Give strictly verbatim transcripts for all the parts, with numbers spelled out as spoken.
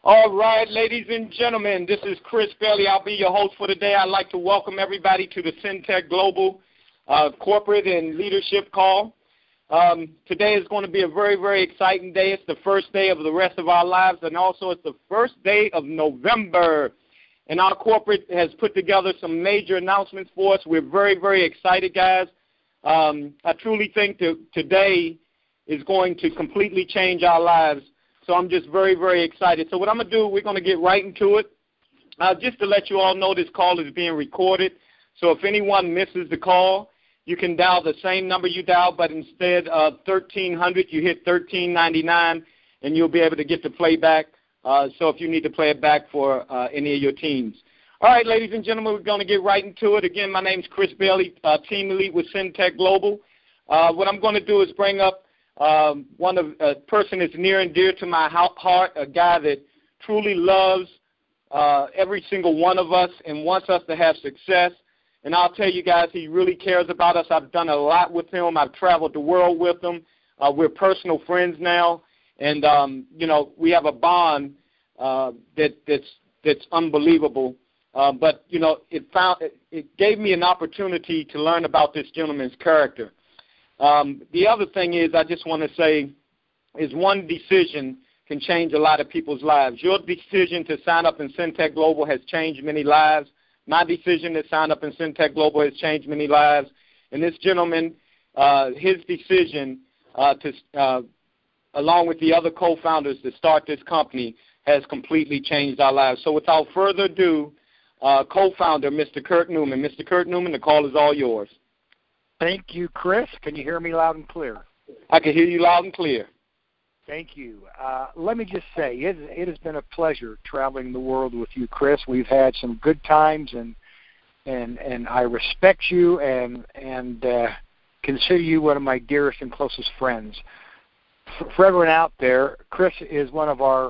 All right, ladies and gentlemen, this is Chris Bailey. I'll be your host for today. I'd like to welcome everybody to the Syntech Global uh, Corporate and Leadership Call. Um, today is going to be a very, very exciting day. It's the first day of the rest of our lives, and also it's the first day of November. And our corporate has put together some major announcements for us. We're very, very excited, guys. Um, I truly think that today is going to completely change our lives. So I'm just very, very excited. So what I'm going to do, we're going to get right into it. Uh, just to let you all know, this call is being recorded. So if anyone misses the call, you can dial the same number you dialed, but instead of thirteen hundred, you hit thirteen ninety-nine, and you'll be able to get the playback. Uh, so if you need to play it back for uh, any of your teams. All right, ladies and gentlemen, we're going to get right into it. Again, my name is Chris Bailey, uh, Team Elite with Syntech Global. Uh, what I'm going to do is bring up Um, one of a person that's near and dear to my heart, a guy that truly loves uh, every single one of us and wants us to have success. And I'll tell you guys, he really cares about us. I've done a lot with him. I've traveled the world with him. Uh, we're personal friends now, and um, you know we have a bond uh, that that's that's unbelievable. Uh, but you know it found it, it gave me an opportunity to learn about this gentleman's character. Um, the other thing is, I just want to say, is one decision can change a lot of people's lives. Your decision to sign up in Syntech Global has changed many lives. My decision to sign up in Syntech Global has changed many lives. And this gentleman, uh, his decision uh, to, uh, along with the other co-founders to start this company, has completely changed our lives. So without further ado, uh, co-founder, Mister Kurt Newman. Mister Kurt Newman, the call is all yours. Thank you, Chris. Can you hear me loud and clear? I can hear you loud and clear. Thank you. Uh, let me just say, it, it has been a pleasure traveling the world with you, Chris. We've had some good times, and and and I respect you and and uh, consider you one of my dearest and closest friends. For, for everyone out there, Chris is one of our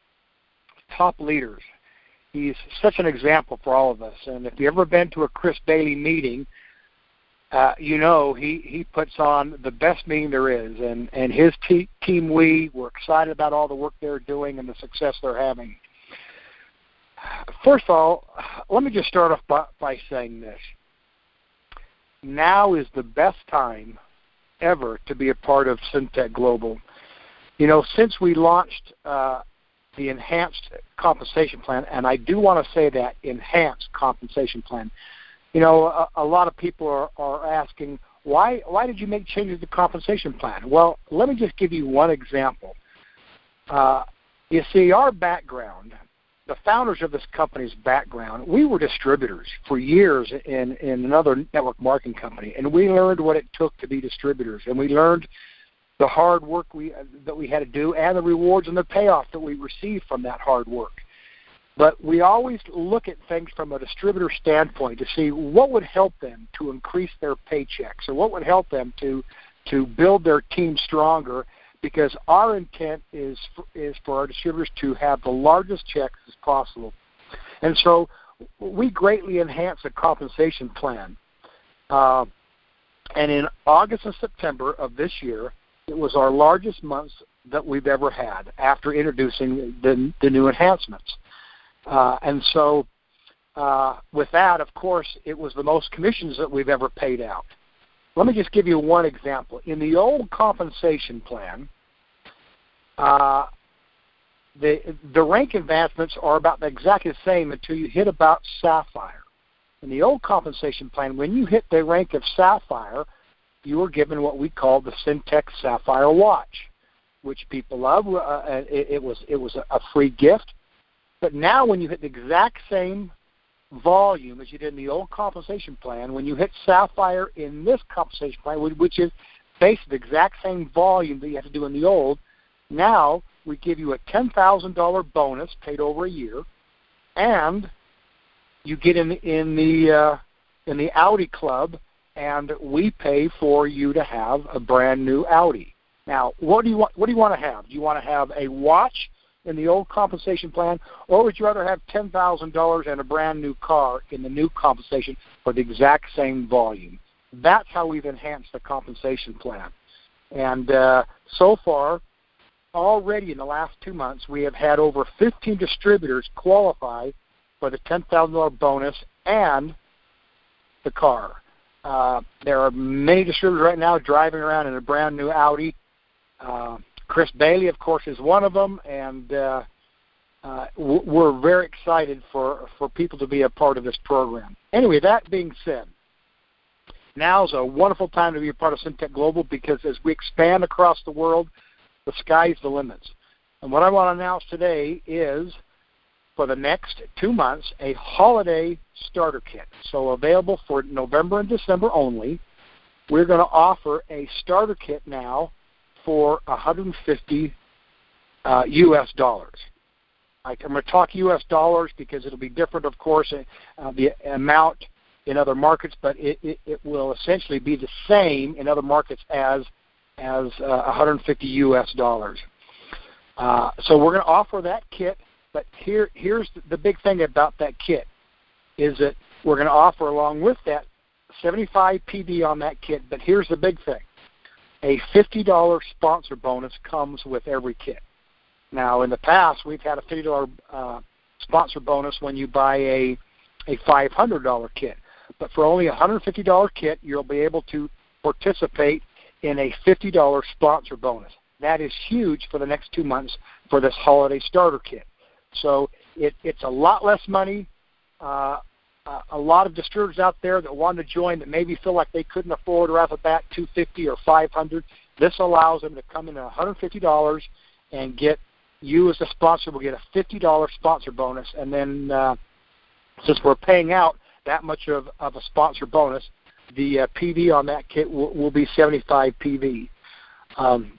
top leaders. He's such an example for all of us. And if you've ever been to a Chris Bailey meeting, Uh, you know, he, he puts on the best meeting there is, and, and his te- team, we, we're excited about all the work they're doing and the success they're having. First of all, let me just start off by, by saying this. Now is the best time ever to be a part of Syntech Global. You know, since we launched uh, the enhanced compensation plan, and I do want to say that, enhanced compensation plan, You know, a, a lot of people are, are asking, why why did you make changes to the compensation plan? Well, let me just give you one example. Uh, you see, our background, the founders of this company's background, we were distributors for years in, in another network marketing company, and we learned what it took to be distributors, and we learned the hard work we that we had to do and the rewards and the payoff that we received from that hard work. But we always look at things from a distributor standpoint to see what would help them to increase their paychecks or what would help them to to build their team stronger, because our intent is for, is for our distributors to have the largest checks as possible. And so we greatly enhance the compensation plan. Uh, and in August and September of this year, it was our largest months that we've ever had after introducing the, the new enhancements. Uh, and so uh, with that, of course, it was the most commissions that we've ever paid out. Let me just give you one example. In the old compensation plan, uh, the the rank advancements are about exactly the same until you hit about Sapphire. In the old compensation plan, when you hit the rank of Sapphire, you were given what we call the Syntech Sapphire watch, which people love. Uh, it, it was it was a free gift. But now when you hit the exact same volume as you did in the old compensation plan, when you hit Sapphire in this compensation plan, which is based on the exact same volume that you have to do in the old, now we give you a ten thousand dollars bonus paid over a year, and you get in, in, the, uh, in the Audi Club, and we pay for you to have a brand new Audi. Now, what do you want, what do you want to have? Do you want to have a watch in the old compensation plan, or would you rather have ten thousand dollars and a brand new car in the new compensation for the exact same volume? That's how we've enhanced the compensation plan. And uh, so far, already in the last two months, we have had over fifteen distributors qualify for the ten thousand dollars bonus and the car. Uh, there are many distributors right now driving around in a brand new Audi. Uh, Chris Bailey, of course, is one of them, and uh, uh, we're very excited for, for people to be a part of this program. Anyway, that being said, now is a wonderful time to be a part of Syntech Global, because as we expand across the world, the sky's the limits. And what I want to announce today is, for the next two months, a holiday starter kit. So available for November and December only. We're going to offer a starter kit now for one hundred fifty uh, U S dollars. I'm going to talk U S dollars because it'll be different, of course, uh, the amount in other markets, but it, it, it will essentially be the same in other markets as as uh, one hundred fifty U S dollars. Uh, so we're going to offer that kit. But here, here's the big thing about that kit, is that we're going to offer along with that seventy-five P V on that kit. But here's the big thing. A fifty dollars sponsor bonus comes with every kit. Now, in the past, we've had a fifty dollars uh, sponsor bonus when you buy a, a five hundred dollars kit. But for only a one hundred fifty dollars kit, you'll be able to participate in a fifty dollars sponsor bonus. That is huge for the next two months for this holiday starter kit. So it, it's a lot less money. Uh, uh, a lot of distributors out there that want to join that maybe feel like they couldn't afford right off the bat two hundred fifty dollars or five hundred dollars. This allows them to come in at one hundred fifty dollars and get, you as a sponsor will get a fifty dollars sponsor bonus. And then uh, since we're paying out that much of, of a sponsor bonus, the uh, P V on that kit will, will be seventy-five P V. Um,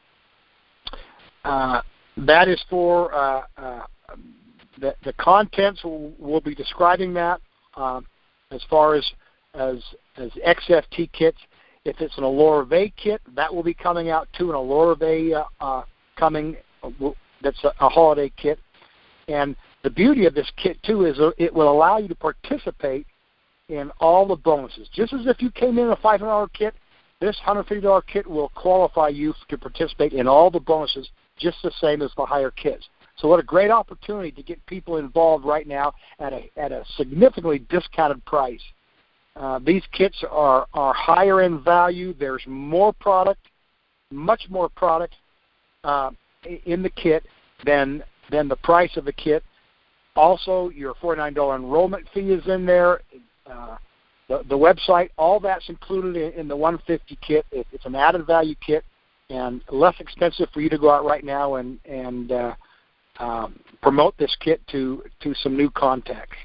uh, that is for... Uh, uh, The, the contents will, will be describing that um, as far as, as as X F T kits. If it's an Allura Ve kit, that will be coming out too, an Allura Ve uh, uh, coming, uh, that's a, a holiday kit. And the beauty of this kit too is it will allow you to participate in all the bonuses. Just as if you came in a five hundred dollars kit, this one hundred fifty dollars kit will qualify you to participate in all the bonuses just the same as the higher kits. So what a great opportunity to get people involved right now at a at a significantly discounted price. Uh, these kits are, are higher in value. There's more product, much more product uh, in the kit than than the price of the kit. Also, your forty-nine dollars enrollment fee is in there. Uh, the, the website, all that's included in, in the one hundred fifty kit. It, it's an added value kit and less expensive for you to go out right now and and uh, Um, promote this kit to, to some new contacts.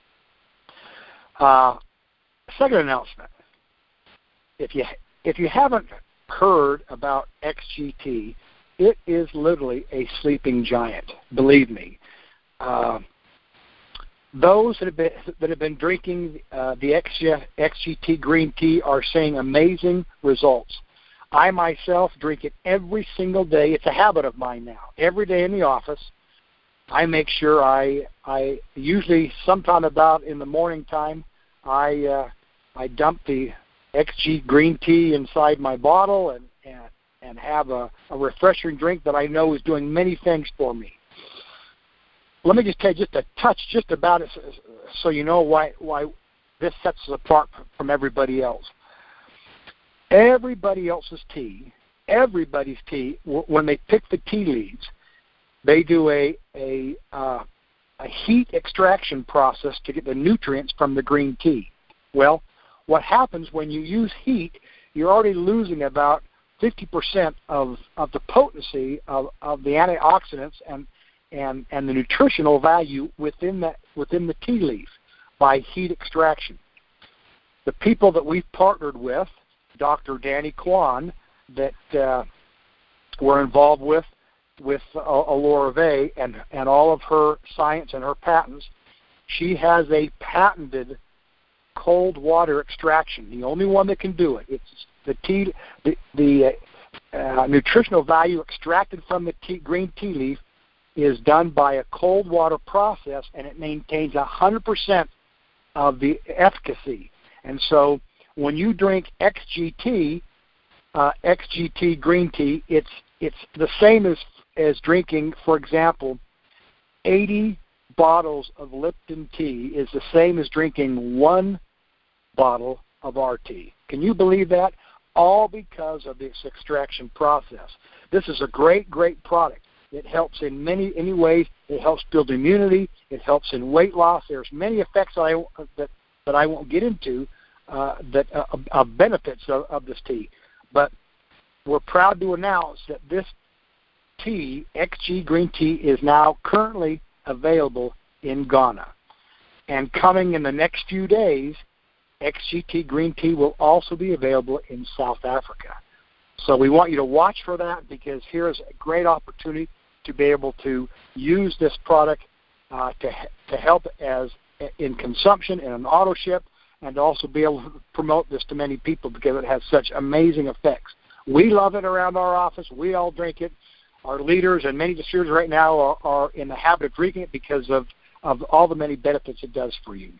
Uh, second announcement: if you if you haven't heard about X G T, it is literally a sleeping giant. Believe me. Uh, those that have been that have been drinking uh, the X G T green tea are seeing amazing results. I myself drink it every single day. It's a habit of mine now. Every day in the office, I make sure I, I usually sometime about in the morning time, I uh, I dump the X G green tea inside my bottle and and, and have a, a refreshing drink that I know is doing many things for me. Let me just tell you just a touch just about it so you know why why this sets us apart from everybody else. Everybody else's tea, everybody's tea, when they pick the tea leaves, they do a a, uh, a heat extraction process to get the nutrients from the green tea. Well, what happens when you use heat, you're already losing about fifty percent of, of the potency of, of the antioxidants and, and, and the nutritional value within that within the tea leaf by heat extraction. The people that we've partnered with, Doctor Danny Kwan, that uh, we're involved with, with uh, Allura Ve and, and all of her science and her patents, she has a patented cold water extraction, the only one that can do it. It's the tea, the, the uh, nutritional value extracted from the tea, green tea leaf is done by a cold water process, and it maintains one hundred percent of the efficacy. And so when you drink X G T, uh, X G T green tea, it's it's the same as as drinking, for example, eighty bottles of Lipton tea is the same as drinking one bottle of our tea. Can you believe that? All because of this extraction process. This is a great, great product. It helps in many, many ways. It helps build immunity. It helps in weight loss. There's many effects that I, that, that I won't get into uh, that uh, uh, benefits of, of this tea. But we're proud to announce that this tea, X G Green Tea, is now currently available in Ghana. And coming in the next few days, X G T Green Tea will also be available in South Africa. So we want you to watch for that, because here's a great opportunity to be able to use this product uh, to to help as in consumption in an auto ship, and also be able to promote this to many people because it has such amazing effects. We love it around our office. We all drink it. Our leaders and many distributors right now are, are in the habit of drinking it because of, of all the many benefits it does for you.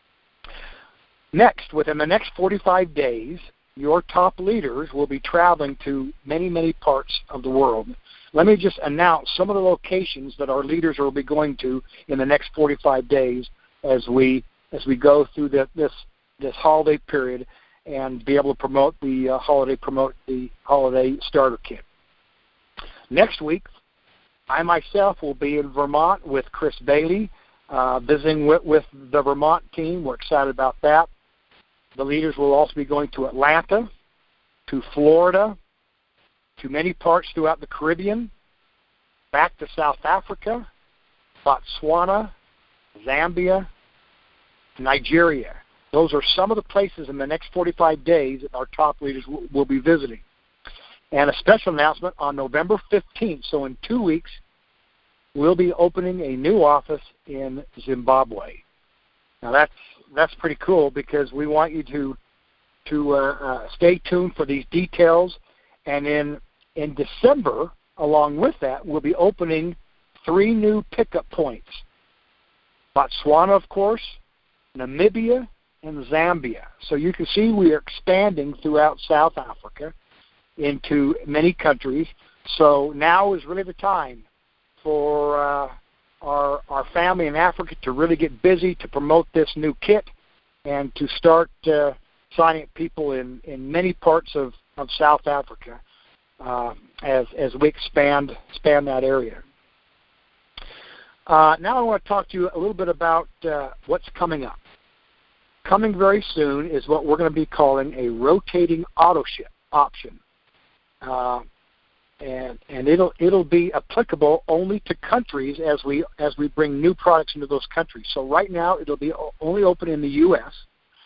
Next, within the next forty-five days, your top leaders will be traveling to many, many parts of the world. Let me just announce some of the locations that our leaders will be going to in the next forty-five days as we as we go through the, this this holiday period and be able to promote the uh, holiday promote the holiday starter kit. Next week, I myself will be in Vermont with Chris Bailey, uh, visiting with, with the Vermont team. We're excited about that. The leaders will also be going to Atlanta, to Florida, to many parts throughout the Caribbean, back to South Africa, Botswana, Zambia, Nigeria. Those are some of the places in the next forty-five days that our top leaders will, will be visiting. And a special announcement on November fifteenth, so in two weeks, we'll be opening a new office in Zimbabwe. Now that's that's pretty cool, because we want you to to uh, uh, stay tuned for these details. And in in December, along with that, we'll be opening three new pickup points: Botswana, of course, Namibia, and Zambia. So you can see we are expanding throughout South Africa into many countries. So now is really the time for uh, our our family in Africa to really get busy to promote this new kit and to start uh, signing people in, in many parts of, of South Africa uh, as as we expand expand that area. Uh, now I want to talk to you a little bit about uh, what's coming up. Coming very soon is what we're going to be calling a rotating auto ship option. Uh, and and it'll it'll be applicable only to countries as we as we bring new products into those countries. So right now it'll be only open in the U S,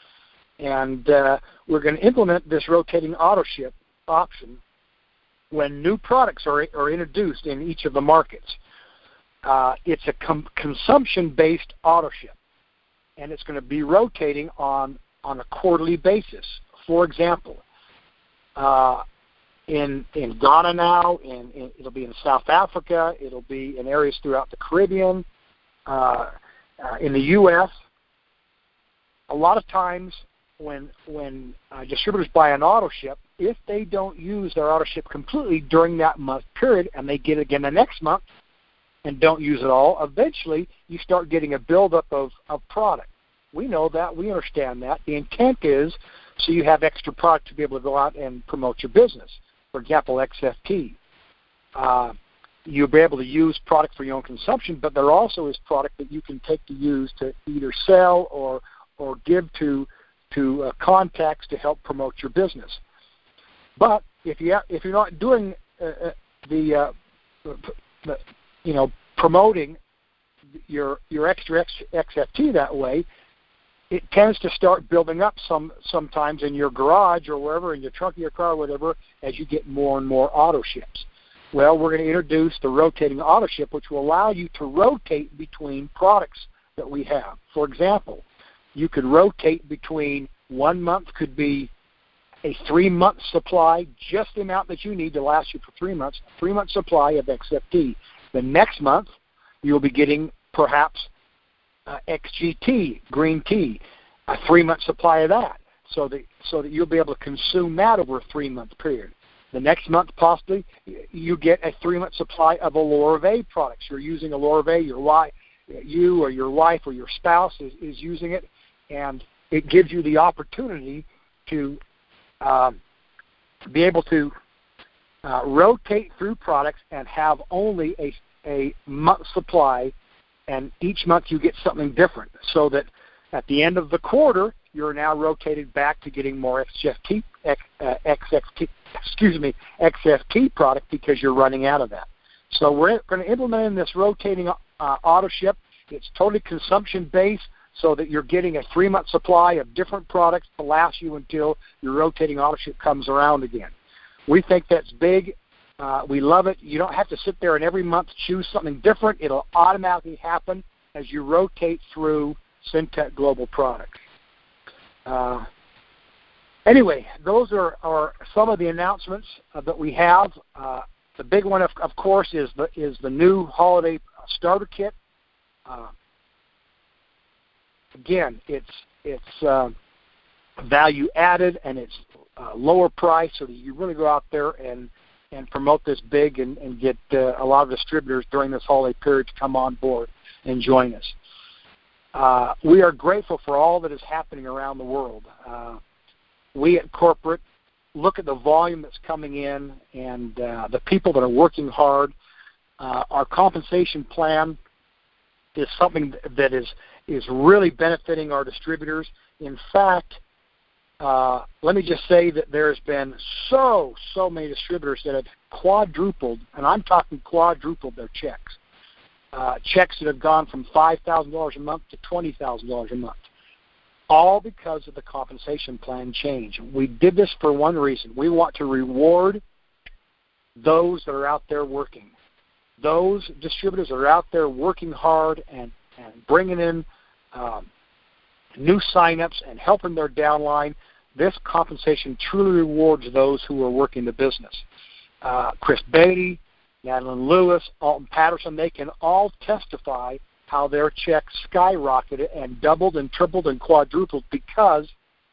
and uh, we're going to implement this rotating auto ship option when new products are are introduced in each of the markets. Uh, it's a com- consumption-based auto ship, and it's going to be rotating on on a quarterly basis. For example, uh, in in Ghana now, in, in, it'll be in South Africa, it'll be in areas throughout the Caribbean, uh, uh, in the U S. A lot of times when when uh, distributors buy an auto ship, if they don't use their auto ship completely during that month period, and they get it again the next month and don't use it all, eventually you start getting a buildup of, of product. We know that. We understand that. The intent is so you have extra product to be able to go out and promote your business. For example, X F T. Uh, you'll be able to use product for your own consumption, but there also is product that you can take to use to either sell or or give to to uh, contacts to help promote your business. But if you if you're not doing uh, the, uh, the you know promoting your your extra X F T that way, it tends to start building up some sometimes in your garage or wherever, in your trunk of your car or whatever, as you get more and more auto ships. Well, we're going to introduce the rotating auto ship, which will allow you to rotate between products that we have. For example, you could rotate between one month could be a three-month supply, just the amount that you need to last you for three months, a three-month supply of X F T. The next month, you'll be getting perhaps Uh, X G T, green tea, a three-month supply of that, so that so that you'll be able to consume that over a three-month period. The next month, possibly, you get a three-month supply of Alorave products. You're using Alorave, your wife, you or your wife or your spouse is, is using it, and it gives you the opportunity to um, be able to uh, rotate through products and have only a, a month supply, and each month you get something different, so that at the end of the quarter, you're now rotated back to getting more X F T, X, uh, X F T, excuse me, X F T product because you're running out of that. So we're going to implement in this rotating uh, auto ship. It's totally consumption-based, so that you're getting a three-month supply of different products to last you until your rotating auto ship comes around again. We think that's big. Uh, we love it. You don't have to sit there and every month choose something different. It'll automatically happen as you rotate through Syntec Global products. Uh, anyway, those are, are some of the announcements uh, that we have. Uh, the big one, of, of course, is the is the new holiday starter kit. Uh, again, it's it's uh, value added and it's uh, lower price, so that you really go out there and and promote this big and, and get uh, a lot of distributors during this holiday period to come on board and join us. Uh, we are grateful for all that is happening around the world. Uh, we at corporate look at the volume that's coming in and uh, the people that are working hard. Uh, our compensation plan is something that is is really benefiting our distributors. In fact, uh, let me just say that there's been so, so many distributors that have quadrupled, and I'm talking quadrupled their checks. Uh, checks that have gone from five thousand dollars a month to twenty thousand dollars a month, all because of the compensation plan change. We did this for one reason. We want to reward those that are out there working. Those distributors that are out there working hard and, and bringing in um, new signups and helping their downline. This compensation truly rewards those who are working the business. Uh, Chris Beatty, Madeline Lewis, Alton Patterson, they can all testify how their checks skyrocketed and doubled and tripled and quadrupled because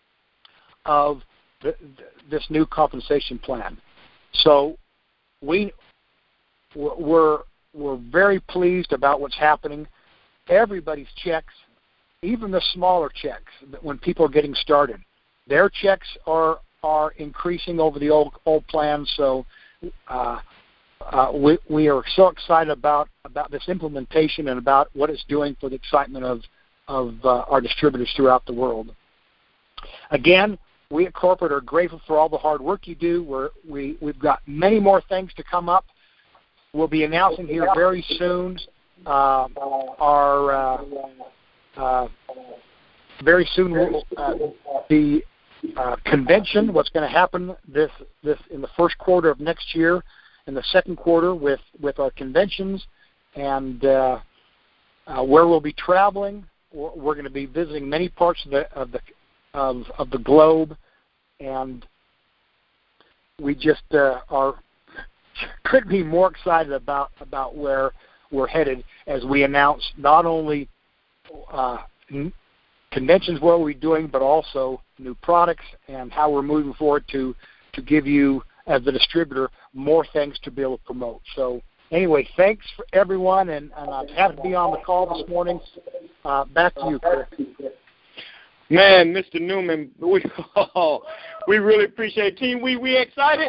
of the, this new compensation plan. So we, we're, we're very pleased about what's happening. Everybody's checks, even the smaller checks, when people are getting started, their checks are, are increasing over the old, old plan. So uh, Uh, we, we are so excited about, about this implementation and about what it's doing for the excitement of, of uh, our distributors throughout the world. Again, we at corporate are grateful for all the hard work you do. We're, we, we've got many more things to come up. We'll be announcing here very soon uh, our uh, uh, very soon we'll, uh, the uh, convention, what's going to happen this, this in the first quarter of next year. In the second quarter with, with our conventions and uh, uh, where we'll be traveling. We're, we're going to be visiting many parts of the of the of, of the globe, and we just uh, are couldn't be more excited about about where we're headed as we announce not only uh, conventions what we're doing, but also new products and how we're moving forward to to give you, as the distributor, more things to be able to promote. So anyway, thanks for everyone, and, and I'm happy to be on the call this morning. Uh, back to you, Chris. Man, Mister Newman, we oh, we really appreciate it. Team We, we excited?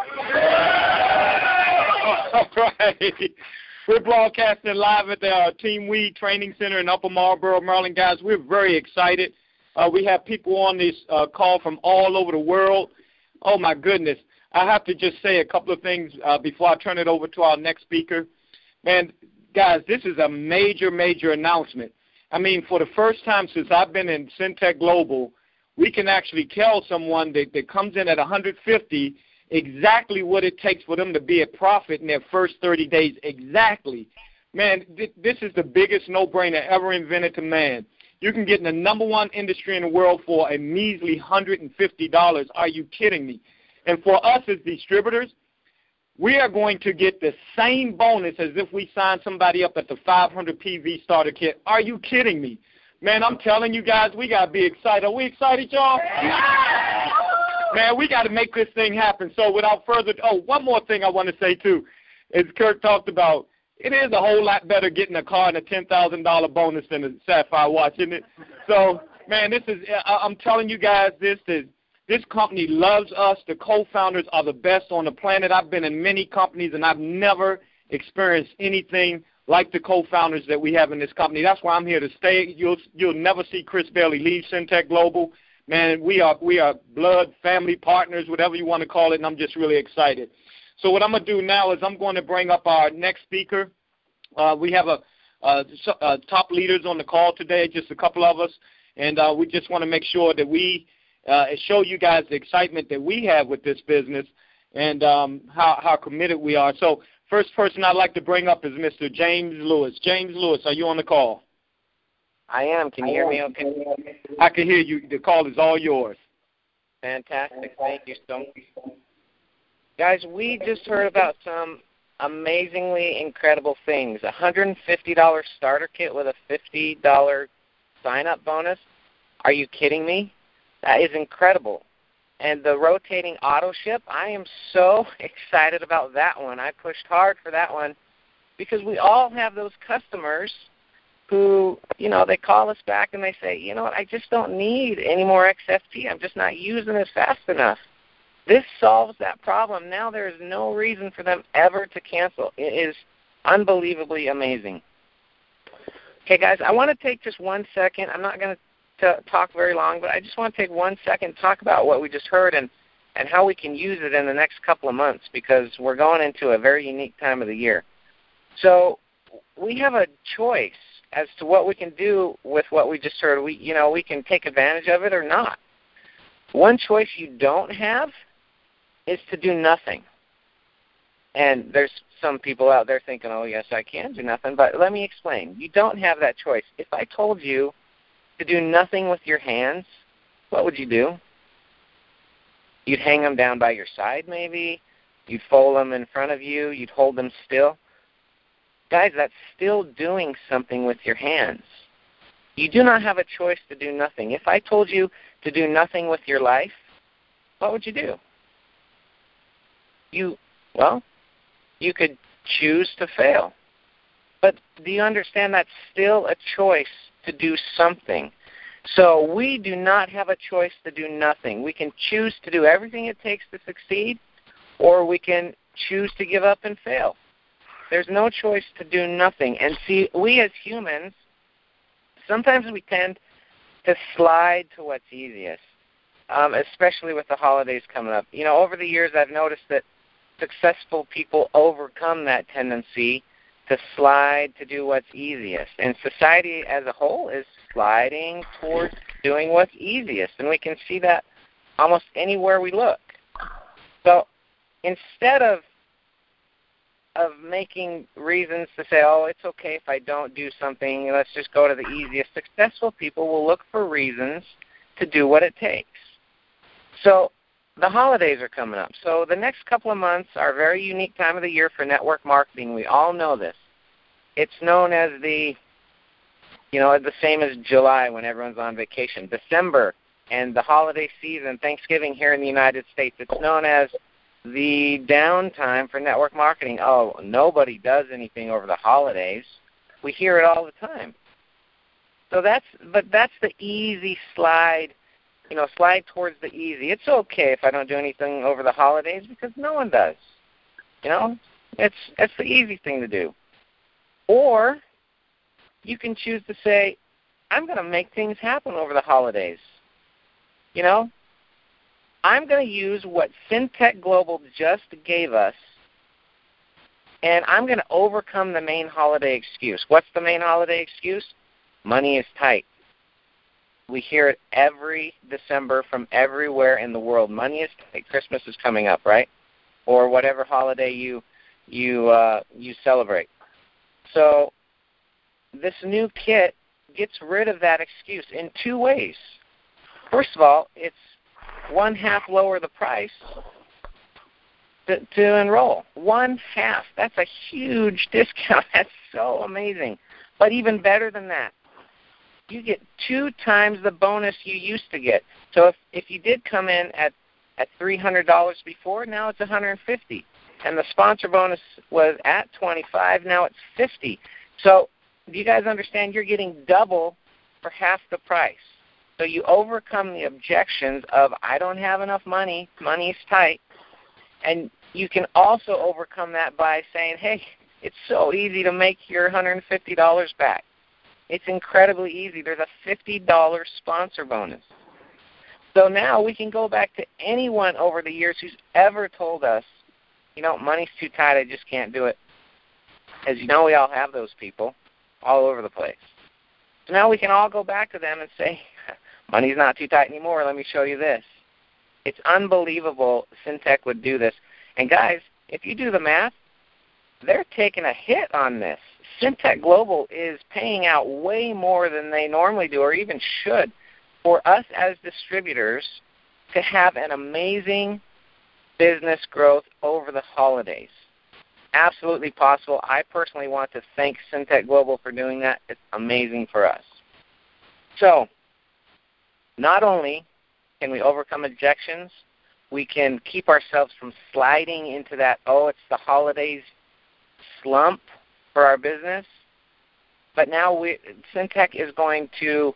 All right. We're broadcasting live at the uh, Team We Training Center in Upper Marlboro, Maryland. Guys, we're very excited. Uh, we have people on this uh, call from all over the world. Oh, my goodness. I have to just say a couple of things uh, before I turn it over to our next speaker. Man, guys, this is a major, major announcement. I mean, for the first time since I've been in Syntec Global, we can actually tell someone that, that comes in at one hundred fifty exactly what it takes for them to be a profit in their first thirty days. Exactly. Man, th- this is the biggest no-brainer ever invented to man. You can get in the number one industry in the world for a measly one hundred fifty dollars. Are you kidding me? And for us as distributors, we are going to get the same bonus as if we signed somebody up at the five hundred P V starter kit. Are you kidding me? Man, I'm telling you guys, we got to be excited. Are we excited, y'all? Man, we got to make this thing happen. So without further, oh, one more thing I want to say too, is Kirk talked about, it is a whole lot better getting a car and a ten thousand dollars bonus than a Sapphire watch, isn't it? So, man, this is, I'm telling you guys, this is, this company loves us. The co-founders are the best on the planet. I've been in many companies, and I've never experienced anything like the co-founders that we have in this company. That's why I'm here to stay. You'll you'll never see Chris Bailey leave Syntech Global. Man, we are we are blood, family, partners, whatever you want to call it, and I'm just really excited. So what I'm going to do now is I'm going to bring up our next speaker. Uh, we have a, a, a top leaders on the call today, just a couple of us, and uh, we just want to make sure that we uh, show you guys the excitement that we have with this business and um, how, how committed we are. So first person I'd like to bring up is Mister James Lewis. James Lewis, are you on the call? I am. Can you hear me okay? I can hear you. The call is all yours. Fantastic. Thank you so much. Guys, we just heard about some amazingly incredible things. A one hundred fifty dollars starter kit with a fifty dollars sign-up bonus. Are you kidding me? That is incredible. And the rotating auto ship, I am so excited about that one. I pushed hard for that one because we all have those customers who, you know, they call us back and they say, you know what, I just don't need any more X F T. I'm just not using it fast enough. This solves that problem. Now there is no reason for them ever to cancel. It is unbelievably amazing. Okay, guys, I want to take just one second. I'm not going to talk very long, but I just want to take one second to talk about what we just heard and, and how we can use it in the next couple of months because we're going into a very unique time of the year. So we have a choice as to what we can do with what we just heard. We, you know, we can take advantage of it or not. One choice you don't have is to do nothing. And there's some people out there thinking, oh, yes, I can do nothing. But let me explain. You don't have that choice. If I told you to do nothing with your hands, what would you do? You'd hang them down by your side maybe. You'd fold them in front of you. You'd hold them still. Guys, that's still doing something with your hands. You do not have a choice to do nothing. If I told you to do nothing with your life, what would you do? You, well, you could choose to fail. But do you understand that's still a choice to do something? So we do not have a choice to do nothing. We can choose to do everything it takes to succeed, or we can choose to give up and fail. There's no choice to do nothing. And see, we as humans, sometimes we tend to slide to what's easiest, um, especially with the holidays coming up. You know, over the years I've noticed that successful people overcome that tendency to slide to do what's easiest. And society as a whole is sliding towards doing what's easiest. And we can see that almost anywhere we look. So instead of of making reasons to say, oh, it's okay if I don't do something, let's just go to the easiest, successful people will look for reasons to do what it takes. So the holidays are coming up. So the next couple of months are a very unique time of the year for network marketing. We all know this. It's known as the, you know, the same as July when everyone's on vacation. December and the holiday season, Thanksgiving here in the United States, it's known as the downtime for network marketing. Oh, nobody does anything over the holidays. We hear it all the time. So that's, but that's the easy slide, you know, slide towards the easy. It's okay if I don't do anything over the holidays because no one does. You know, it's it's the easy thing to do. Or you can choose to say, I'm going to make things happen over the holidays. You know, I'm going to use what Syntech Global just gave us, and I'm going to overcome the main holiday excuse. What's the main holiday excuse? Money is tight. We hear it every December from everywhere in the world. Money is tight. Christmas is coming up, right? Or whatever holiday you you uh, you celebrate. So this new kit gets rid of that excuse in two ways. First of all, it's one half lower the price to, to enroll. One half. That's a huge discount. That's so amazing. But even better than that, you get two times the bonus you used to get. So if, if you did come in at at three hundred dollars before. Now it's one hundred fifty dollars. And the sponsor bonus was at twenty-five dollars. Now it's fifty dollars. So do you guys understand you're getting double for half the price? So you overcome the objections of, I don't have enough money, money's tight. And you can also overcome that by saying, hey, it's so easy to make your one hundred fifty dollars back. It's incredibly easy. There's a fifty dollars sponsor bonus. So now we can go back to anyone over the years who's ever told us, you know, money's too tight, I just can't do it. As you know, we all have those people all over the place. So now we can all go back to them and say, money's not too tight anymore, let me show you this. It's unbelievable Syntech would do this. And guys, if you do the math, they're taking a hit on this. Syntech Global is paying out way more than they normally do or even should for us as distributors to have an amazing business growth over the holidays. Absolutely possible. I personally want to thank Syntech Global for doing that. It's amazing for us. So, not only can we overcome objections, we can keep ourselves from sliding into that, oh, it's the holidays slump for our business. But now we, Syntech is going to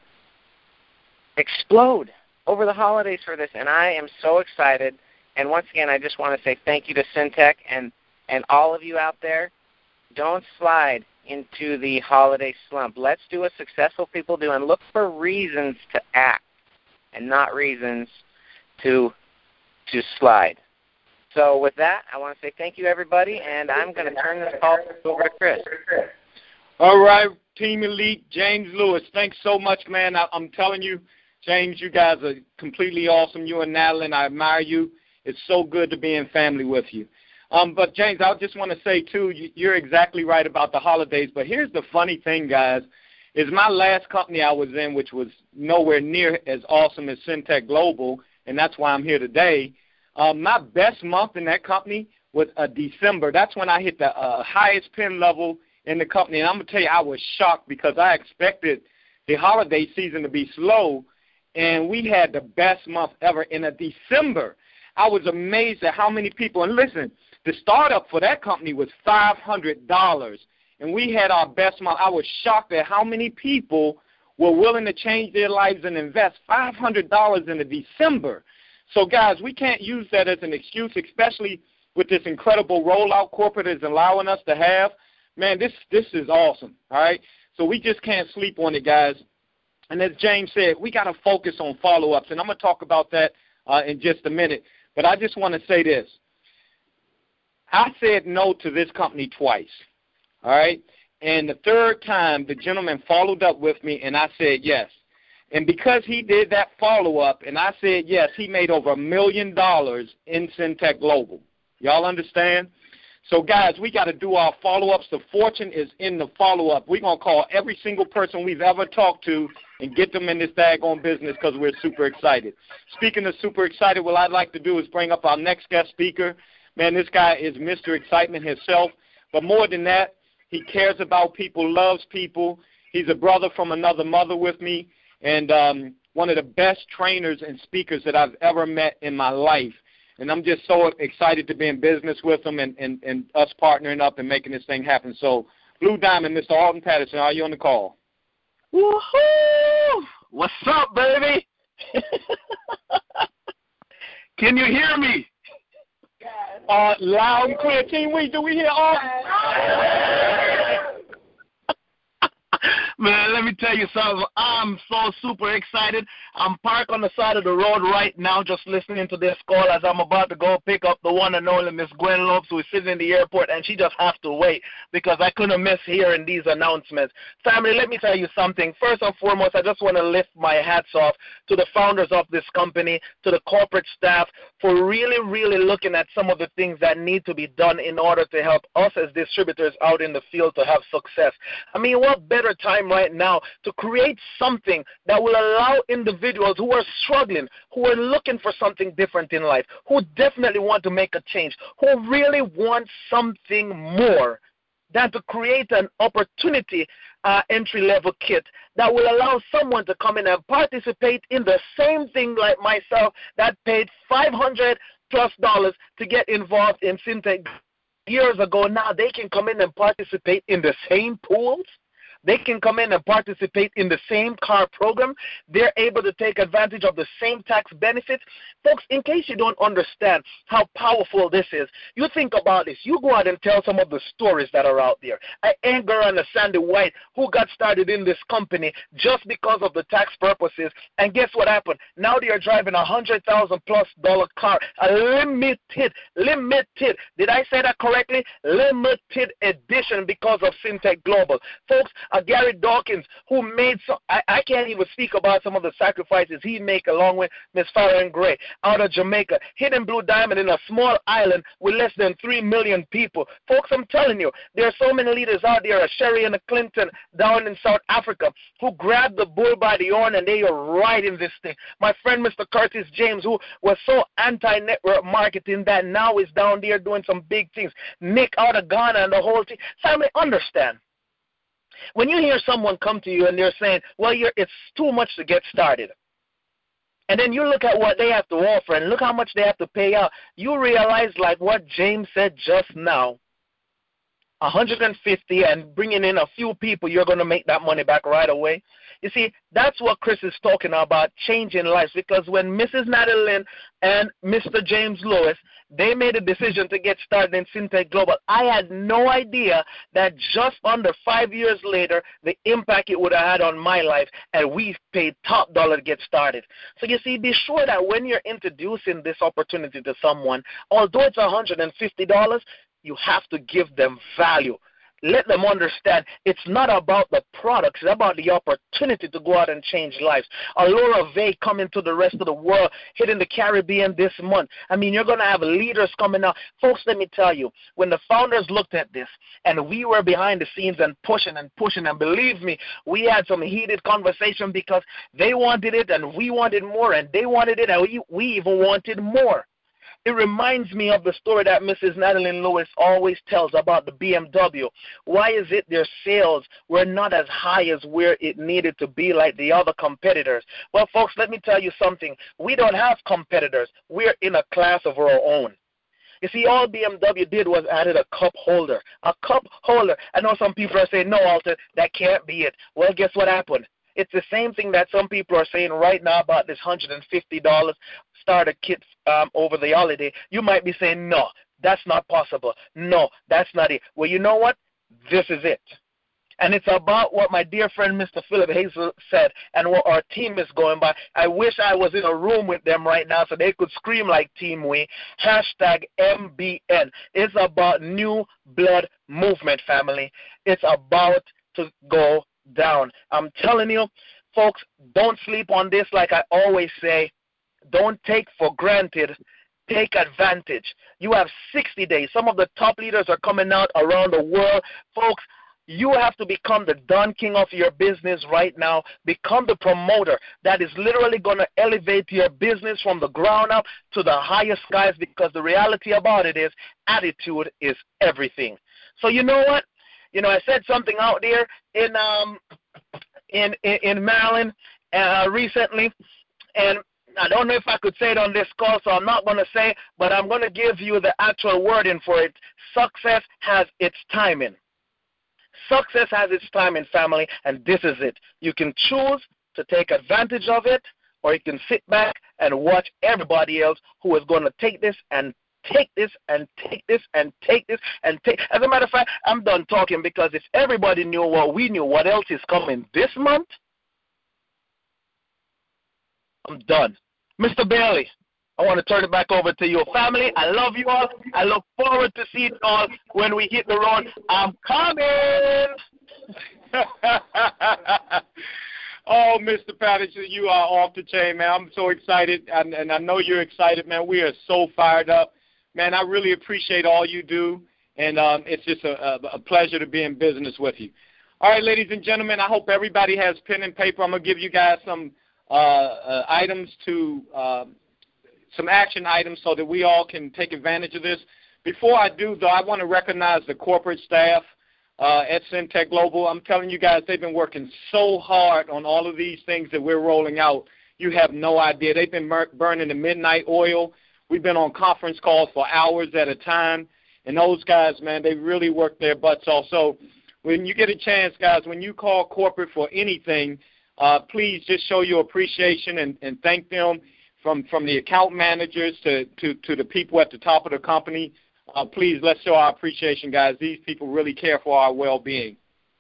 explode over the holidays for this, and I am so excited. And once again, I just want to say thank you to Syntech and, and all of you out there. Don't slide into the holiday slump. Let's do what successful people do and look for reasons to act and not reasons to to slide. So with that, I want to say thank you, everybody, and I'm going to turn this call over to Chris. All right, Team Elite, James Lewis, thanks so much, man. I, I'm telling you, James, you guys are completely awesome. You and Natalie, I admire you. It's so good to be in family with you. Um, but, James, I just want to say, too, you're exactly right about the holidays. But here's the funny thing, guys, is my last company I was in, which was nowhere near as awesome as Syntech Global, and that's why I'm here today, um, my best month in that company was uh, December. That's when I hit the uh, highest pin level in the company. And I'm going to tell you, I was shocked because I expected the holiday season to be slow, and we had the best month ever in a December. I was amazed at how many people, and listen, the startup for that company was five hundred dollars, and we had our best month. I was shocked at how many people were willing to change their lives and invest five hundred dollars in a December. So, guys, we can't use that as an excuse, especially with this incredible rollout corporate is allowing us to have. Man, this this is awesome, all right? So we just can't sleep on it, guys. And as James said, we got to focus on follow-ups, and I'm going to talk about that uh, in just a minute. But I just want to say this. I said no to this company twice, all right? And the third time, the gentleman followed up with me, and I said yes. And because he did that follow-up and I said yes, he made over a million dollars in Syntech Global. Y'all understand? So, guys, we got to do our follow-ups. The fortune is in the follow-up. We're going to call every single person we've ever talked to and get them in this daggone business because we're super excited. Speaking of super excited, what I'd like to do is bring up our next guest speaker. Man, this guy is Mister Excitement himself. But more than that, he cares about people, loves people. He's a brother from another mother with me, and um, one of the best trainers and speakers that I've ever met in my life. And I'm just so excited to be in business with him and, and, and us partnering up and making this thing happen. So, Blue Diamond, Mister Alton Patterson, are you on the call? Woohoo! What's up, baby? Can you hear me? Uh, loud and clear. Team Week, do we hear all? Man, let me tell you something. I'm so super excited. I'm parked on the side of the road right now just listening to this call as I'm about to go pick up the one and only Miss Gwen Lopes, who is sitting in the airport, and she just has to wait because I couldn't miss hearing these announcements. Family, let me tell you something. First and foremost, I just want to lift my hats off to the founders of this company, to the corporate staff, for really, really looking at some of the things that need to be done in order to help us as distributors out in the field to have success. I mean, what better time right now to create something that will allow individuals who are struggling, who are looking for something different in life, who definitely want to make a change, who really want something more, than to create an opportunity uh, entry-level kit that will allow someone to come in and participate in the same thing like myself that paid five hundred plus dollars to get involved in Syntech years ago. Now they can come in and participate in the same pools. They can come in and participate in the same car program. They're able to take advantage of the same tax benefits. Folks, in case you don't understand how powerful this is, you think about this. You go out and tell some of the stories that are out there. I Anger and a Sandy White who got started in this company just because of the tax purposes. And guess what happened? Now they are driving a one hundred thousand plus dollar car, a limited, limited, did I say that correctly? Limited edition because of Syntech Global. Folks, Uh, Gary Dawkins, who made some, I, I can't even speak about some of the sacrifices he made along with Miss Farrah Gray out of Jamaica, hidden blue diamond in a small island with less than three million people. Folks, I'm telling you, there are so many leaders out there, a Sherry and a Clinton down in South Africa, who grabbed the bull by the horn and they are riding this thing. My friend Mister Curtis James, who was so anti-network marketing that now is down there doing some big things. Nick out of Ghana and the whole team. Family, understand. When you hear someone come to you and they're saying, well, you're, it's too much to get started, and then you look at what they have to offer and look how much they have to pay out, you realize, like what James said just now, one hundred fifty and bringing in a few people, you're going to make that money back right away. You see, that's what Chris is talking about, changing lives, because when Missus Natalie Lynn and Mister James Lewis, they made a decision to get started in Syntech Global, I had no idea that just under five years later, the impact it would have had on my life, and we paid top dollar to get started. So you see, be sure that when you're introducing this opportunity to someone, although it's one hundred fifty dollars, you have to give them value. Let them understand it's not about the products, it's about the opportunity to go out and change lives. Allura Vey coming to the rest of the world, hitting the Caribbean this month. I mean, you're going to have leaders coming out. Folks, let me tell you, when the founders looked at this and we were behind the scenes and pushing and pushing, and believe me, we had some heated conversation because they wanted it and we wanted more, and they wanted it and we, we even wanted more. It reminds me of the story that Missus Natalie Lewis always tells about the B M W. Why is it their sales were not as high as where it needed to be like the other competitors? Well, folks, let me tell you something. We don't have competitors. We're in a class of our own. You see, all B M W did was added a cup holder. A cup holder. I know some people are saying, no, Alton, that can't be it. Well, guess what happened? It's the same thing that some people are saying right now about this one hundred fifty dollars starter kit um, over the holiday. You might be saying, no, that's not possible. No, that's not it. Well, you know what? This is it. And it's about what my dear friend Mister Philip Hazel said and what our team is going by. I wish I was in a room with them right now so they could scream like Team We. Hashtag M B N. It's about new blood movement, family. It's about to go down. I'm telling you, folks, don't sleep on this. Like I always say, don't take for granted, take advantage. You have sixty days. Some of the top leaders are coming out around the world. Folks, you have to become the Don King of your business right now. Become the promoter that is literally going to elevate your business from the ground up to the highest skies, because the reality about it is attitude is everything. So you know what? You know, I said something out there in um in in, in Maryland uh, recently, and I don't know if I could say it on this call, so I'm not going to say it, but I'm going to give you the actual wording for it. Success has its timing. Success has its timing, family, and this is it. You can choose to take advantage of it, or you can sit back and watch everybody else who is going to take this and take this and take this and take this and take. As a matter of fact, I'm done talking, because if everybody knew what we knew, what else is coming this month, I'm done. Mister Bailey, I want to turn it back over to you. Family, I love you all. I look forward to seeing you all when we hit the road. I'm coming. Oh, Mister Patterson, you are off the chain, man. I'm so excited, and, and I know you're excited, man. We are so fired up. Man, I really appreciate all you do, and um, it's just a, a, a pleasure to be in business with you. All right, ladies and gentlemen, I hope everybody has pen and paper. I'm going to give you guys some uh, uh, items to uh, some action items so that we all can take advantage of this. Before I do, though, I want to recognize the corporate staff. uh, at Syntech Global. I'm telling you guys, they've been working so hard on all of these things that we're rolling out. You have no idea. They've been mur- burning the midnight oil. We've been on conference calls for hours at a time. And those guys, man, they really work their butts off. So when you get a chance, guys, when you call corporate for anything, uh, please just show your appreciation and, and thank them from, from the account managers to, to, to the people at the top of the company. Uh, please, let's show our appreciation, guys. These people really care for our well-being.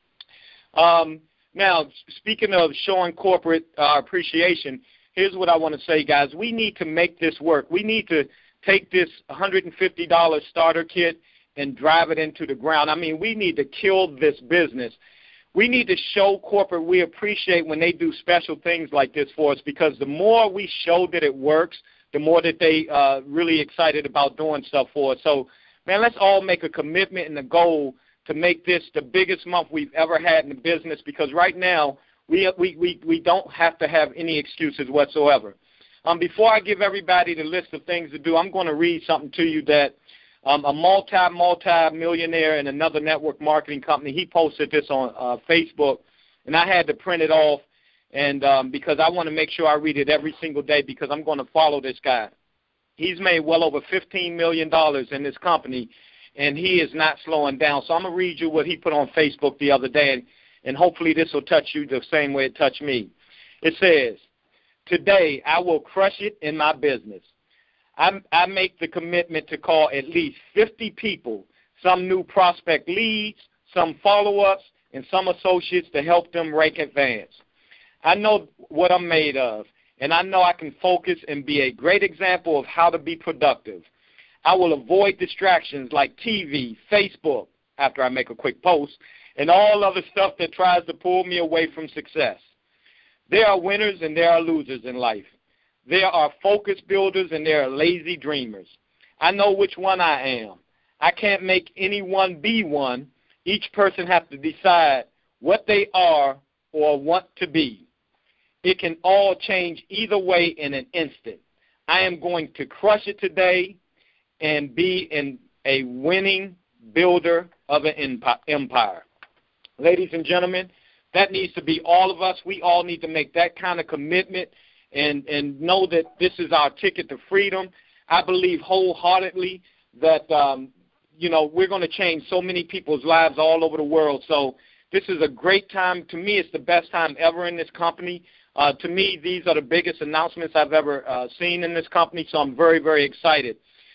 Um, now, speaking of showing corporate uh, appreciation, here's what I want to say, guys. We need to make this work. We need to take this one hundred fifty dollars starter kit and drive it into the ground. I mean, we need to kill this business. We need to show corporate we appreciate when they do special things like this for us, because the more we show that it works, the more that they uh, really excited about doing stuff for us. So, man, let's all make a commitment and a goal to make this the biggest month we've ever had in the business, because right now we we we, we don't have to have any excuses whatsoever. Um, before I give everybody the list of things to do, I'm going to read something to you that um, a multi, multi-millionaire in another network marketing company, he posted this on uh, Facebook, and I had to print it off, and um, because I want to make sure I read it every single day, because I'm going to follow this guy. He's made well over fifteen million dollars in this company, and he is not slowing down. So I'm going to read you what he put on Facebook the other day, and, and hopefully this will touch you the same way it touched me. It says, "Today I will crush it in my business. I, I make the commitment to call at least fifty people, some new prospect leads, some follow-ups, and some associates to help them rank advance. I know what I'm made of, and I know I can focus and be a great example of how to be productive. I will avoid distractions like T V, Facebook, after I make a quick post, and all other stuff that tries to pull me away from success. There are winners and there are losers in life. There are focus builders and there are lazy dreamers. I know which one I am. I can't make anyone be one. Each person has to decide what they are or want to be. It can all change either way in an instant. I am going to crush it today and be in a winning builder of an empire." Ladies and gentlemen, that needs to be all of us. We all need to make that kind of commitment and, and know that this is our ticket to freedom. I believe wholeheartedly that, um, you know, we're going to change so many people's lives all over the world. So this is a great time. To me, it's the best time ever in this company. Uh, to me, these are the biggest announcements I've ever uh, seen in this company, so I'm very, very excited.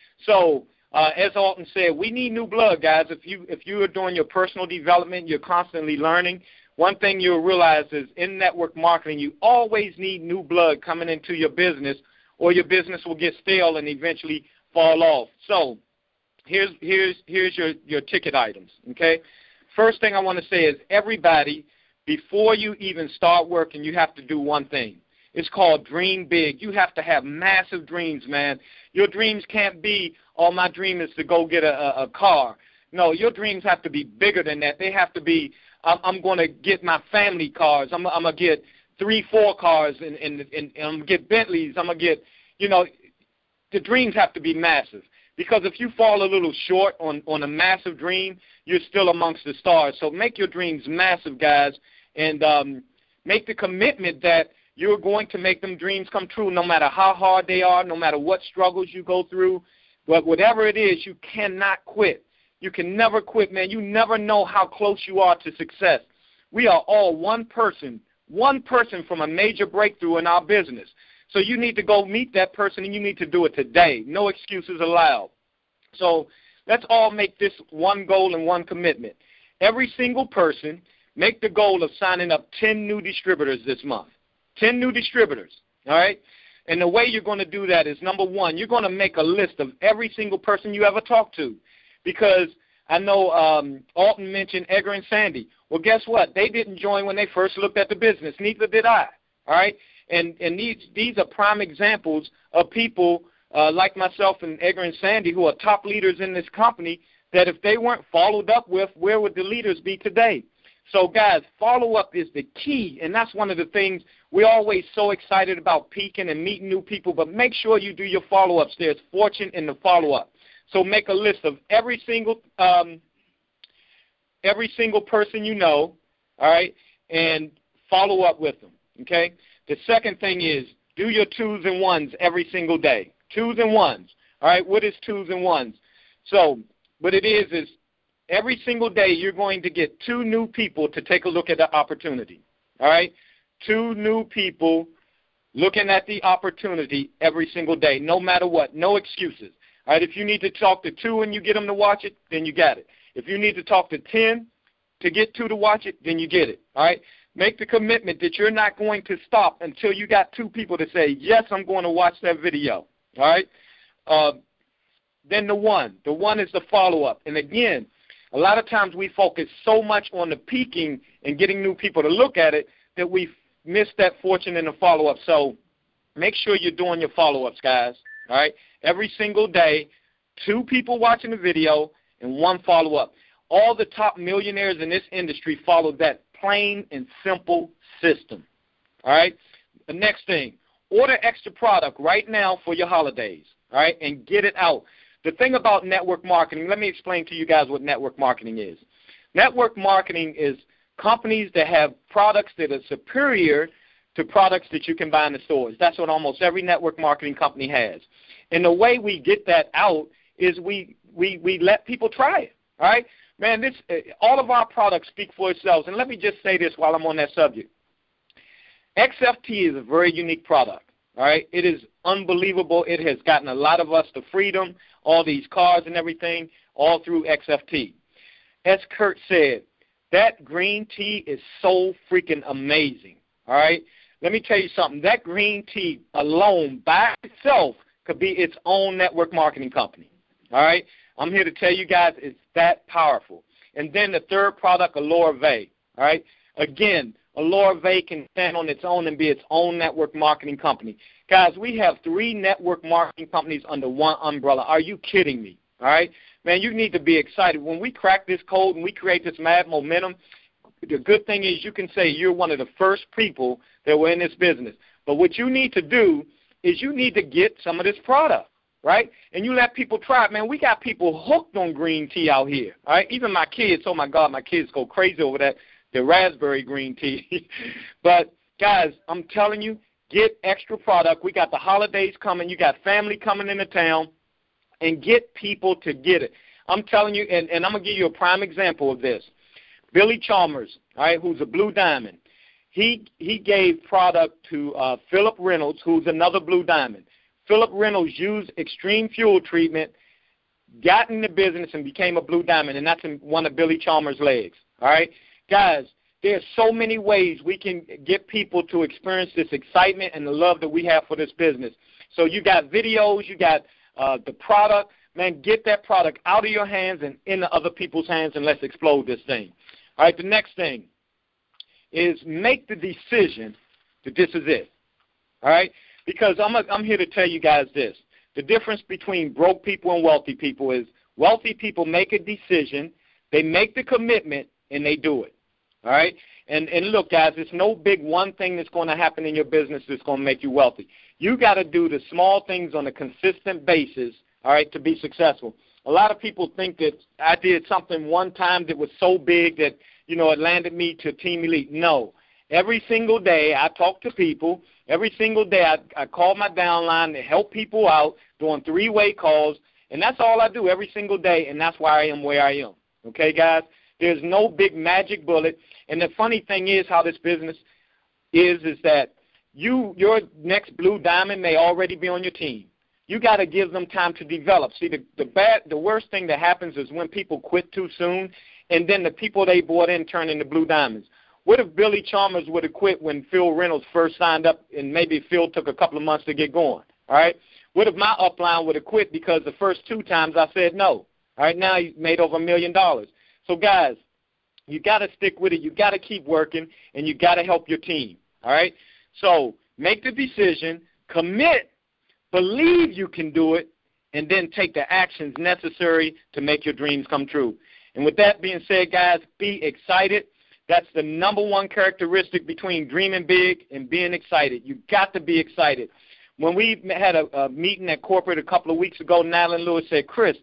So uh, as Alton said, we need new blood, guys. If you, if you are doing your personal development, you're constantly learning. One thing you'll realize is in network marketing, you always need new blood coming into your business, or your business will get stale and eventually fall off. So here's, here's, here's your, your ticket items, okay? First thing I want to say is everybody, before you even start working, you have to do one thing. It's called dream big. You have to have massive dreams, man. Your dreams can't be, oh, my dream is to go get a, a, a car. No, your dreams have to be bigger than that. They have to be, I'm, I'm going to get my family cars. I'm, I'm going to get three, four cars, and, and, and, and I'm going to get Bentleys. I'm going to get, you know, the dreams have to be massive. Because if you fall a little short on, on a massive dream, you're still amongst the stars. So make your dreams massive, guys, and um, make the commitment that you're going to make them dreams come true no matter how hard they are, no matter what struggles you go through. But whatever it is, you cannot quit. You can never quit, man. You never know how close you are to success. We are all one person, one person from a major breakthrough in our business. So you need to go meet that person, and you need to do it today. No excuses allowed. So let's all make this one goal and one commitment. Every single person, make the goal of signing up ten new distributors this month. ten new distributors, all right? And the way you're going to do that is, number one, you're going to make a list of every single person you ever talked to. Because I know um, Alton mentioned Edgar and Sandy. Well, guess what? They didn't join when they first looked at the business. Neither did I, all right? And and these these are prime examples of people uh, like myself and Edgar and Sandy who are top leaders in this company that if they weren't followed up with, where would the leaders be today? So, guys, follow-up is the key, and that's one of the things we're always so excited about, peaking and meeting new people, but make sure you do your follow-ups. There's fortune in the follow-up. So make a list of every single um, every single person you know, all right, and follow up with them, okay? The second thing is do your twos and ones every single day. Twos and ones, all right? What is twos and ones? So what it is is every single day you're going to get two new people to take a look at the opportunity, all right? Two new people looking at the opportunity every single day, no matter what, no excuses. All right, if you need to talk to two and you get them to watch it, then you got it. If you need to talk to ten to get two to watch it, then you get it. All right, make the commitment that you're not going to stop until you got two people to say, yes, I'm going to watch that video. All right, uh, then the one. The one is the follow-up. And again, a lot of times we focus so much on the peaking and getting new people to look at it that we miss that fortune in the follow-up. So make sure you're doing your follow-ups, guys. All right, every single day, two people watching the video and one follow-up. All the top millionaires in this industry follow that plain and simple system. All right, the next thing, order extra product right now for your holidays, all right, and get it out. The thing about network marketing, let me explain to you guys what network marketing is. Network marketing is companies that have products that are superior to products that you can buy in the stores. That's what almost every network marketing company has. And the way we get that out is we we, we let people try it, all right? Man, this all of our products speak for themselves. And let me just say this while I'm on that subject. X F T is a very unique product, all right? It is unbelievable. It has gotten a lot of us to freedom, all these cars and everything, all through X F T. As Kurt said, that green tea is so freaking amazing, all right? Let me tell you something. That green tea alone by itself could be its own network marketing company, all right? I'm here to tell you guys it's that powerful. And then the third product, Allure Vey, all right? Again, Allure Vey can stand on its own and be its own network marketing company. Guys, we have three network marketing companies under one umbrella. Are you kidding me, all right? Man, you need to be excited. When we crack this code and we create this mad momentum, the good thing is you can say you're one of the first people that were in this business. But what you need to do is you need to get some of this product, right? And you let people try it. Man, we got people hooked on green tea out here, all right? Even my kids, oh, my God, my kids go crazy over that, the raspberry green tea. But, guys, I'm telling you, get extra product. We got the holidays coming. You got family coming into town. And get people to get it. I'm telling you, and, and I'm going to give you a prime example of this. Billy Chalmers, all right, who's a Blue Diamond, he he gave product to uh, Philip Reynolds, who's another Blue Diamond. Philip Reynolds used extreme fuel treatment, got in the business, and became a Blue Diamond, and that's in one of Billy Chalmers' legs. All right? Guys, there's so many ways we can get people to experience this excitement and the love that we have for this business. So you got videos, you got Uh, the product, man, get that product out of your hands and into other people's hands, and let's explode this thing. All right, the next thing is make the decision that this is it. All right, because I'm, a, I'm here to tell you guys this. The difference between broke people and wealthy people is wealthy people make a decision, they make the commitment, and they do it. All right, and, and look, guys, it's no big one thing that's going to happen in your business that's going to make you wealthy. You got to do the small things on a consistent basis, all right, to be successful. A lot of people think that I did something one time that was so big that, you know, it landed me to Team Elite. No. Every single day I talk to people. Every single day I, I call my downline to help people out, doing three-way calls, and that's all I do every single day, and that's why I am where I am. Okay, guys? There's no big magic bullet. And the funny thing is how this business is, is that You, your next Blue Diamond may already be on your team. You got to give them time to develop. See, the, the bad, the worst thing that happens is when people quit too soon, and then the people they brought in turn into Blue Diamonds. What if Billy Chalmers would have quit when Phil Reynolds first signed up, and maybe Phil took a couple of months to get going? All right. What if my upline would have quit because the first two times I said no? All right. Now he's made over a million dollars. So guys, you got to stick with it. You got to keep working, and you got to help your team. All right. So make the decision, commit, believe you can do it, and then take the actions necessary to make your dreams come true. And with that being said, guys, be excited. That's the number one characteristic between dreaming big and being excited. You got to be excited. When we had a, a meeting at corporate a couple of weeks ago, Natalie Lewis said, Chris,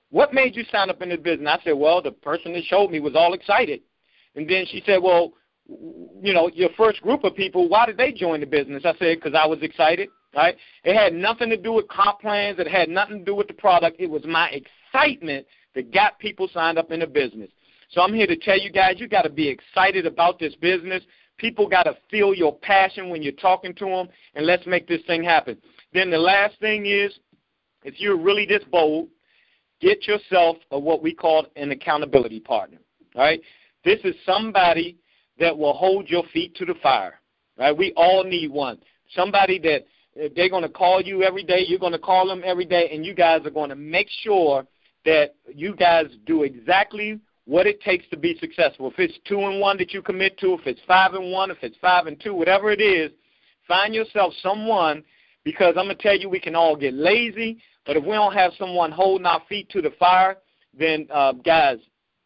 what made you sign up in this business? I said, well, the person that showed me was all excited. And then she said, well, you know, your first group of people, why did they join the business? I said, because I was excited, right? It had nothing to do with comp plans. It had nothing to do with the product. It was my excitement that got people signed up in the business. So I'm here to tell you guys, you got to be excited about this business. People got to feel your passion when you're talking to them, and let's make this thing happen. Then the last thing is, if you're really this bold, get yourself a, what we call an accountability partner, all right? This is somebody that will hold your feet to the fire, right? We all need one. Somebody that they're going to call you every day, you're going to call them every day, and you guys are going to make sure that you guys do exactly what it takes to be successful. If it's two and one that you commit to, if it's five and one, if it's five and two, whatever it is, find yourself someone, because I'm going to tell you we can all get lazy, but if we don't have someone holding our feet to the fire, then, uh, guys,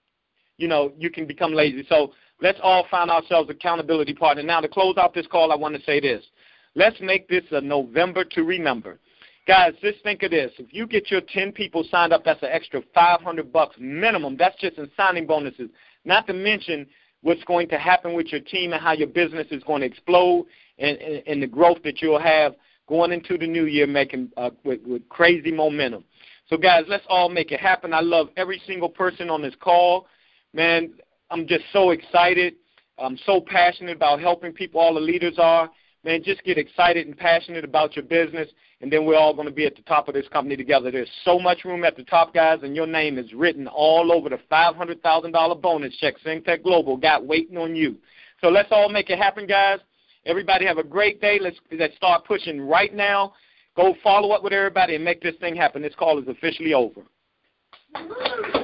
you know, you can become lazy. So let's all find ourselves accountability partner. Now, to close out this call, I want to say this. Let's make this a November to remember. Guys, just think of this. If you get your ten people signed up, that's an extra five hundred bucks minimum. That's just in signing bonuses, not to mention what's going to happen with your team and how your business is going to explode and, and, and the growth that you'll have going into the new year making uh, with, with crazy momentum. So, guys, let's all make it happen. I love every single person on this call. Man, I'm just so excited. I'm so passionate about helping people. All the leaders are. Man, just get excited and passionate about your business, and then we're all going to be at the top of this company together. There's so much room at the top, guys, and your name is written all over the five hundred thousand dollars bonus check SynTech Global got waiting on you. So let's all make it happen, guys. Everybody have a great day. Let's, let's start pushing right now. Go follow up with everybody and make this thing happen. This call is officially over.